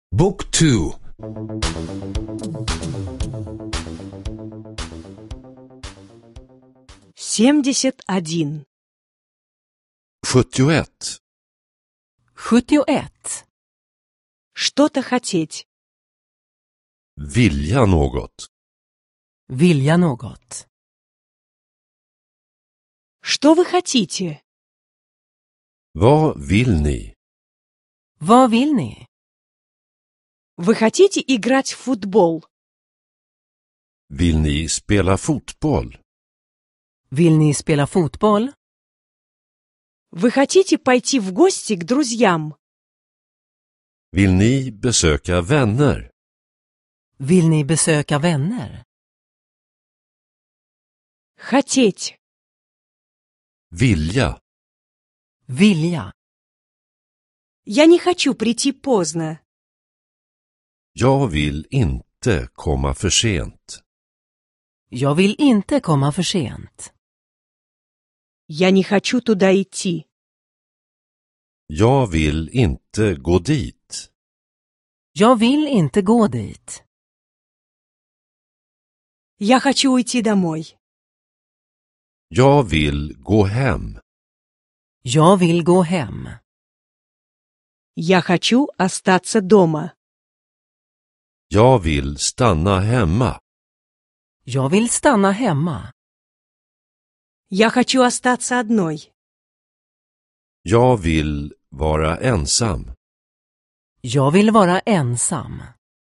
Book 2. 71. 71. 71. Что-то хотеть. Vilja något. Vilja något. Что вы хотите? Vad vill ni? Vad vill ni? Вы хотите играть в футбол? Vill ni spela fotboll? Vill ni spela fotboll? Вы хотите пойти в гости к друзьям? Vill ni besöka vänner? Vill ni besöka vänner? Хотеть. Vilja. Vilja. Я не хочу прийти поздно. Jag vill inte komma för sent. Jag vill inte komma för sent. Я не хочу туда идти. Jag vill inte gå dit. Jag vill inte gå dit. Я хочу уйти домой. Jag vill gå hem. Jag vill gå hem. Я хочу остаться дома. Jag vill stanna hemma. Jag vill stanna hemma. Я хочу остаться одной. Jag vill vara ensam. Jag vill vara ensam.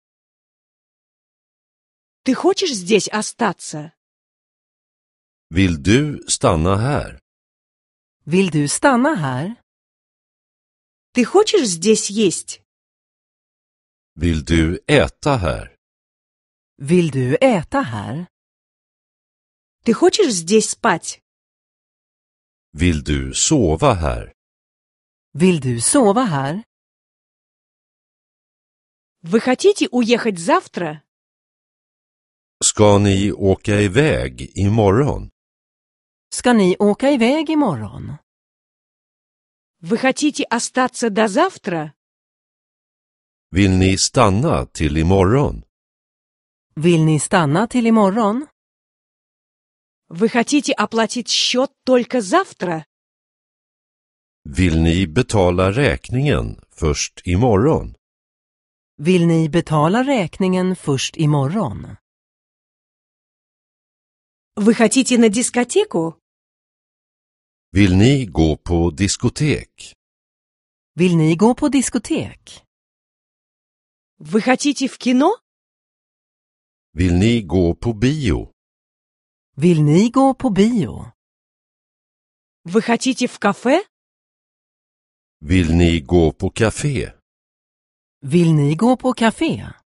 Ты хочешь здесь остаться? Vill du stanna här? Vill du stanna här? Ты хочешь здесь есть? Vill du äta här? Vill du äta här? Ты хочешь здесь спать? Vill du sova här? Vill du sova här? Вы хотите уехать завтра? Ska ni åka iväg imorgon? Ska ni åka iväg imorgon? Вы хотите остаться до завтра? Vill ni stanna till imorgon? Vill ni stanna till imorgon? Вы хотите оплатить счет только завтра? Vill ni betala räkningen först imorgon? Vill ni betala räkningen först imorgon? Вы хотите на дискотеку? Vill ni gå på diskotek? Vill ni gå på diskotek? Вы хотите в кино? Vill ni gå på bio? Vill ni gå på bio? Вы хотите в кафе? Vill ni gå på café? Vill ni gå på café?